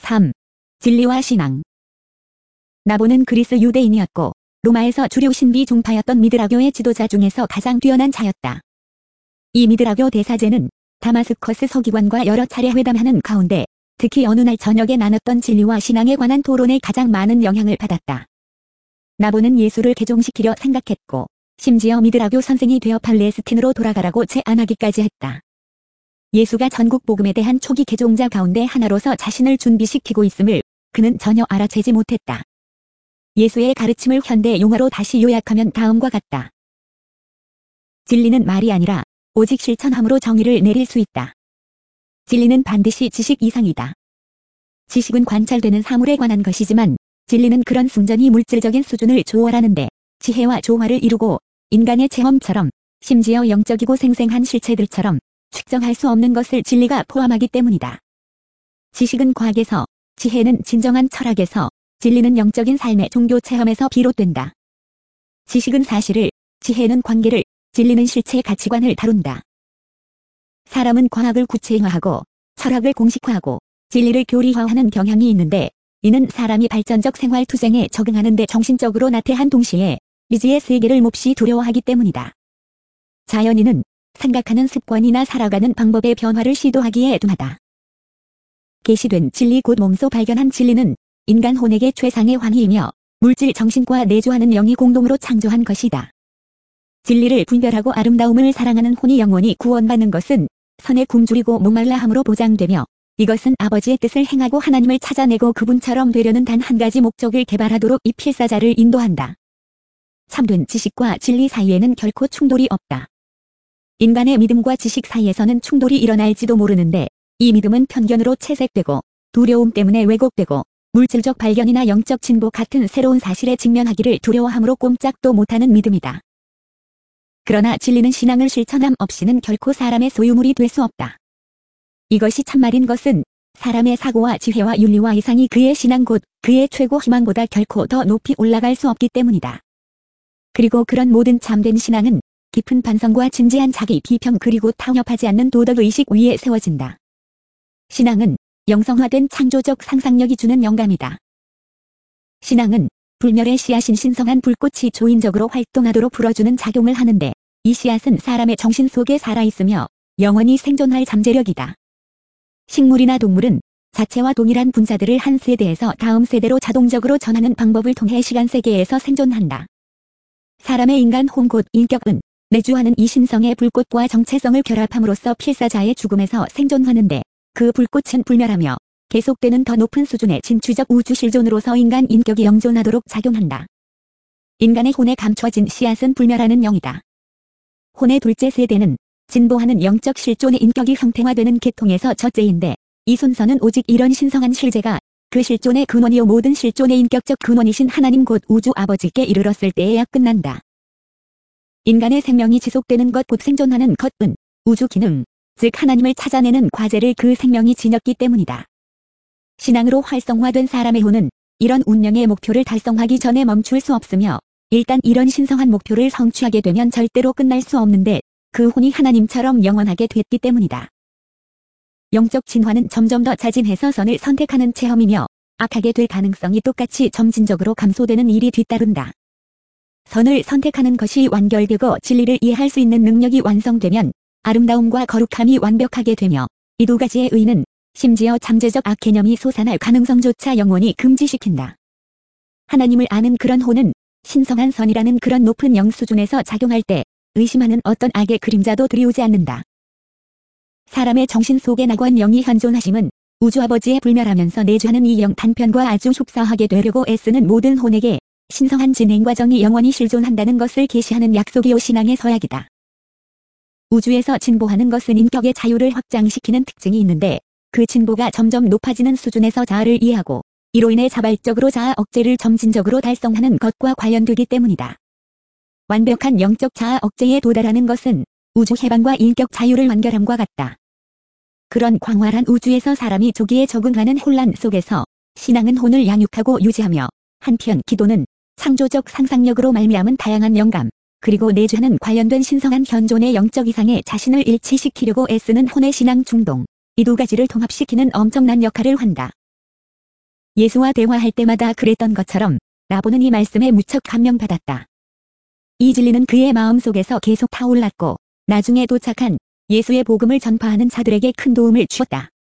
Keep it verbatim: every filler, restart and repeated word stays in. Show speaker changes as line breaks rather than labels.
삼. 진리와 신앙. 나보는 그리스 유대인이었고 로마에서 주류 신비 종파였던 미드라교의 지도자 중에서 가장 뛰어난 자였다. 이 미드라교 대사제는 다마스커스 서기관과 여러 차례 회담하는 가운데 특히 어느 날 저녁에 나눴던 진리와 신앙에 관한 토론에 가장 많은 영향을 받았다. 나보는 예수를 개종시키려 생각했고 심지어 미드라교 선생이 되어 팔레스틴으로 돌아가라고 제안하기까지 했다. 예수가 전국 복음에 대한 초기 개종자 가운데 하나로서 자신을 준비시키고 있음을 그는 전혀 알아채지 못했다. 예수의 가르침을 현대 용어로 다시 요약하면 다음과 같다. 진리는 말이 아니라 오직 실천함으로 정의를 내릴 수 있다. 진리는 반드시 지식 이상이다. 지식은 관찰되는 사물에 관한 것이지만 진리는 그런 순전히 물질적인 수준을 초월하는데 지혜와 조화를 이루고 인간의 체험처럼 심지어 영적이고 생생한 실체들처럼 측정할 수 없는 것을 진리가 포함하기 때문이다. 지식은 과학에서, 지혜는 진정한 철학에서, 진리는 영적인 삶의 종교 체험에서 비롯된다. 지식은 사실을, 지혜는 관계를, 진리는 실체의 가치관을 다룬다. 사람은 과학을 구체화하고 철학을 공식화하고 진리를 교리화하는 경향이 있는데 이는 사람이 발전적 생활 투쟁에 적응하는 데 정신적으로 나태한 동시에 미지의 세계를 몹시 두려워하기 때문이다. 자연인은 생각하는 습관이나 살아가는 방법의 변화를 시도하기에 둔하다. 계시된 진리 곧 몸소 발견한 진리는 인간 혼에게 최상의 환희이며 물질 정신과 내주하는 영이 공동으로 창조한 것이다. 진리를 분별하고 아름다움을 사랑하는 혼이 영원히 구원받는 것은 선에 굶주리고 목말라함으로 보장되며 이것은 아버지의 뜻을 행하고 하나님을 찾아내고 그분처럼 되려는 단 한 가지 목적을 개발하도록 이 필사자를 인도한다. 참된 지식과 진리 사이에는 결코 충돌이 없다. 인간의 믿음과 지식 사이에서는 충돌이 일어날지도 모르는데 이 믿음은 편견으로 채색되고 두려움 때문에 왜곡되고 물질적 발견이나 영적 진보 같은 새로운 사실에 직면하기를 두려워함으로 꼼짝도 못하는 믿음이다. 그러나 진리는 신앙을 실천함 없이는 결코 사람의 소유물이 될 수 없다. 이것이 참말인 것은 사람의 사고와 지혜와 윤리와 이상이 그의 신앙 곧 그의 최고 희망보다 결코 더 높이 올라갈 수 없기 때문이다. 그리고 그런 모든 참된 신앙은 깊은 반성과 진지한 자기 비평 그리고 타협하지 않는 도덕의식 위에 세워진다. 신앙은 영성화된 창조적 상상력이 주는 영감이다. 신앙은 불멸의 씨앗인 신성한 불꽃이 조인적으로 활동하도록 불어주는 작용을 하는데 이 씨앗은 사람의 정신 속에 살아있으며 영원히 생존할 잠재력이다. 식물이나 동물은 자체와 동일한 분자들을 한 세대에서 다음 세대로 자동적으로 전하는 방법을 통해 시간 세계에서 생존한다. 사람의 인간 혼 곧 인격은 내주하는 이 신성의 불꽃과 정체성을 결합함으로써 필사자의 죽음에서 생존하는데 그 불꽃은 불멸하며 계속되는 더 높은 수준의 진취적 우주 실존으로서 인간 인격이 영존하도록 작용한다. 인간의 혼에 감춰진 씨앗은 불멸하는 영이다. 혼의 둘째 세대는 진보하는 영적 실존의 인격이 형태화되는 계통에서 첫째인데 이 순서는 오직 이런 신성한 실제가 그 실존의 근원이요 모든 실존의 인격적 근원이신 하나님 곧 우주 아버지께 이르렀을 때에야 끝난다. 인간의 생명이 지속되는 것 곧 생존하는 것은 우주 기능, 즉 하나님을 찾아내는 과제를 그 생명이 지녔기 때문이다. 신앙으로 활성화된 사람의 혼은 이런 운명의 목표를 달성하기 전에 멈출 수 없으며 일단 이런 신성한 목표를 성취하게 되면 절대로 끝날 수 없는데 그 혼이 하나님처럼 영원하게 됐기 때문이다. 영적 진화는 점점 더 자진해서 선을 선택하는 체험이며 악하게 될 가능성이 똑같이 점진적으로 감소되는 일이 뒤따른다. 선을 선택하는 것이 완결되고 진리를 이해할 수 있는 능력이 완성되면 아름다움과 거룩함이 완벽하게 되며 이 두 가지의 의는 심지어 잠재적 악개념이 솟아날 가능성조차 영원히 금지시킨다. 하나님을 아는 그런 혼은 신성한 선이라는 그런 높은 영 수준에서 작용할 때 의심하는 어떤 악의 그림자도 들이오지 않는다. 사람의 정신 속에 낙원 영이 현존하심은 우주 아버지의 불멸하면서 내주하는 이 영 단편과 아주 흡사하게 되려고 애쓰는 모든 혼에게 신성한 진행 과정이 영원히 실존한다는 것을 계시하는 약속이요 신앙의 서약이다. 우주에서 진보하는 것은 인격의 자유를 확장시키는 특징이 있는데 그 진보가 점점 높아지는 수준에서 자아를 이해하고 이로 인해 자발적으로 자아 억제를 점진적으로 달성하는 것과 관련되기 때문이다. 완벽한 영적 자아 억제에 도달하는 것은 우주 해방과 인격 자유를 완결함과 같다. 그런 광활한 우주에서 사람이 조기에 적응하는 혼란 속에서 신앙은 혼을 양육하고 유지하며 한편 기도는 창조적 상상력으로 말미암은 다양한 영감, 그리고 내주하는 관련된 신성한 현존의 영적 이상에 자신을 일치시키려고 애쓰는 혼의 신앙 중동, 이 두 가지를 통합시키는 엄청난 역할을 한다. 예수와 대화할 때마다 그랬던 것처럼 라본은 이 말씀에 무척 감명받았다. 이 진리는 그의 마음속에서 계속 타올랐고 나중에 도착한 예수의 복음을 전파하는 자들에게 큰 도움을 주었다.